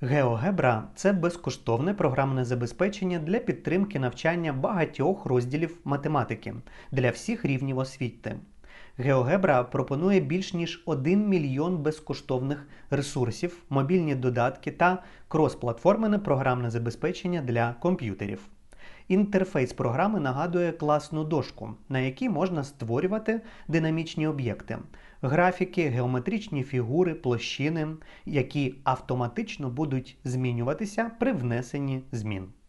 GeoGebra – це безкоштовне програмне забезпечення для підтримки навчання багатьох розділів математики для всіх рівнів освіти. GeoGebra пропонує більш ніж 1 мільйон безкоштовних ресурсів, мобільні додатки та крос-платформене програмне забезпечення для комп'ютерів. Інтерфейс програми нагадує класну дошку, на якій можна створювати динамічні об'єкти, графіки, геометричні фігури, площини, які автоматично будуть змінюватися при внесенні змін.